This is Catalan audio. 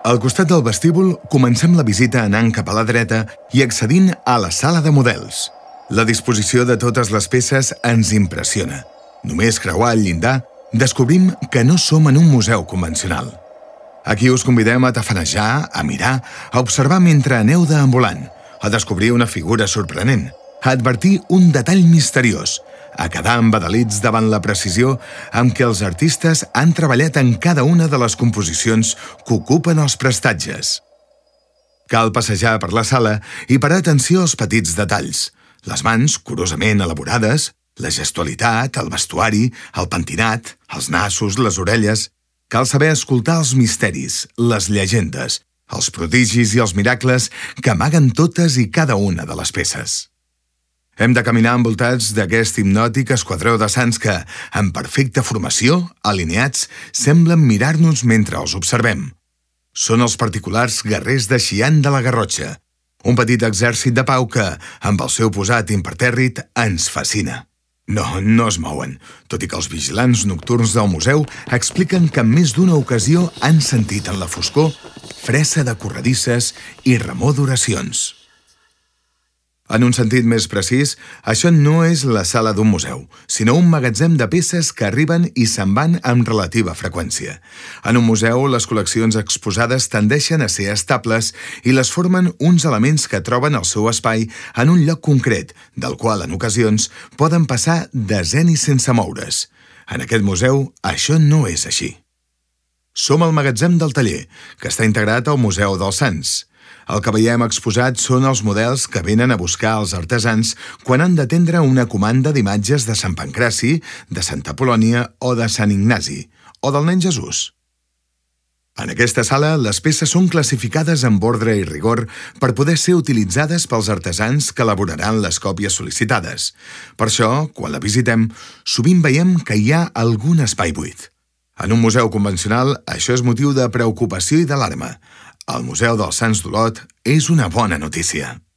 Al costat del vestíbul, comencem la visita anant cap a la dreta i accedint a la sala de models. La disposició de totes les peces ens impressiona. Només creuar el llindar, descobrim que no som en un museu convencional. Aquí us convidem a tafanejar, a mirar, a observar mentre aneu deambulant, a descobrir una figura sorprenent, a advertir un detall misteriós, a quedar embadalits davant la precisió amb què els artistes han treballat en cada una de les composicions que ocupen els prestatges. Cal passejar per la sala i parar atenció als petits detalls, les mans curosament elaborades, la gestualitat, el vestuari, el pentinat, els nassos, les orelles. Cal saber escoltar els misteris, les llegendes, els prodigis i els miracles que amaguen totes i cada una de les peces. Hem de caminar envoltats d'aquest hipnòtic esquadró de sants que, en perfecta formació, alineats, semblen mirar-nos mentre els observem. Són els particulars guerrers de Xian de la Garrotxa, un petit exèrcit de pau que, amb el seu posat impertèrrit, ens fascina. No es mouen, tot i que els vigilants nocturns del museu expliquen que en més d'una ocasió han sentit en la foscor fressa de corredisses i remor d'oracions. En un sentit més precís, això no és la sala d'un museu, sinó un magatzem de peces que arriben i se'n van amb relativa freqüència. En un museu, les col·leccions exposades tendeixen a ser estables i les formen uns elements que troben el seu espai en un lloc concret, del qual, en ocasions, poden passar decennis sense moure's. En aquest museu, això no és així. Som al magatzem del taller, que està integrat al Museu dels Sants. El que veiem exposat són els models que venen a buscar els artesans quan han d'atendre una comanda d'imatges de Sant Pancraci, de Santa Polònia o de Sant Ignasi, o del Nen Jesús. En aquesta sala, les peces són classificades amb ordre i rigor per poder ser utilitzades pels artesans que elaboraran les còpies sol·licitades. Per això, quan la visitem, sovint veiem que hi ha algun espai buit. En un museu convencional, això és motiu de preocupació i d'alarma. El Museu dels Sants d'Olot és una bona notícia.